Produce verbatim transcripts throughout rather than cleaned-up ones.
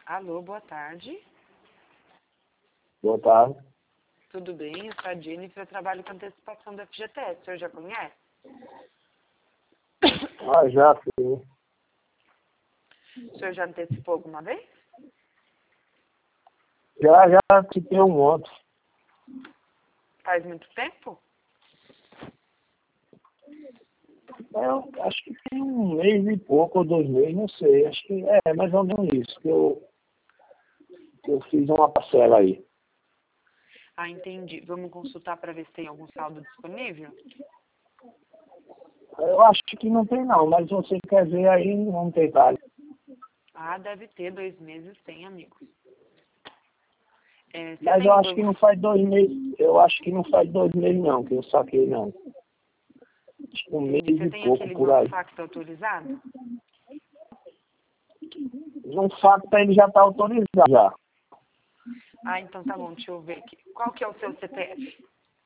Alô, boa tarde. Boa tarde. Tudo bem? Eu sou a Jennifer, eu trabalho com antecipação da F G T S. O senhor já conhece? Ah, já sim. O senhor já antecipou alguma vez? Já, já antecipei um monte. Faz muito tempo? Eu acho que tem um mês e pouco, ou dois meses, não sei. Acho que é mais ou menos isso, que eu, que eu fiz uma parcela aí. Ah, entendi. Vamos consultar para ver se tem algum saldo disponível? Eu acho que não tem não, mas você quer ver aí, vamos tentar. Ah, deve ter. Dois meses tem, amigos. É, você Mas tem eu o acho que não faz dois meses, eu acho que não faz dois meses não, que eu saquei não. Acho que um mês Entendi. Você e tem pouco aquele por aí. Banco Facto autorizado? No fato ele já está autorizado já. Ah, então tá bom. Deixa eu ver aqui. Qual que é o seu C P F?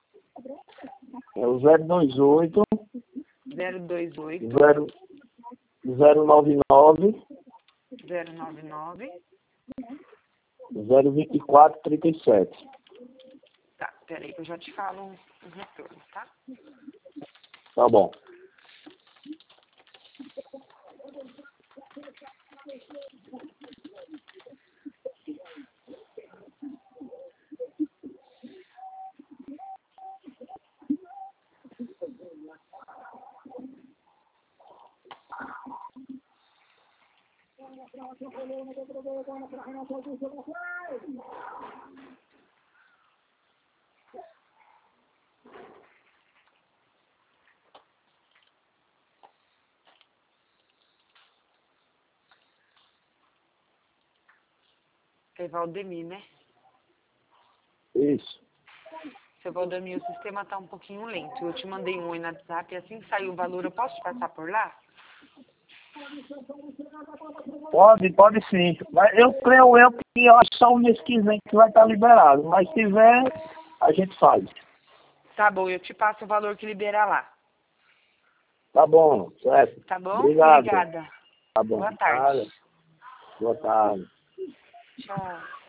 É o zero dois oito, zero dois oito, zero nove nove, zero nove nove. zero vinte e quatro, trinta e sete. Tá, peraí que eu já te falo um, um retorno, tá? Tá bom. É Valdemir, né? Isso. Seu Valdemir, o sistema tá um pouquinho lento. Eu te mandei um oi no WhatsApp e assim que sair o valor, eu posso te passar por lá? Pode, pode sim. Mas eu creio eu que eu acho só o mês que vem que vai estar liberado. Mas se tiver, a gente faz. Tá bom, eu te passo o valor que liberar lá. Tá bom, certo. Tá bom? Obrigado. Obrigada. Tá bom. Boa tarde. Nada. Boa tarde. Tchau.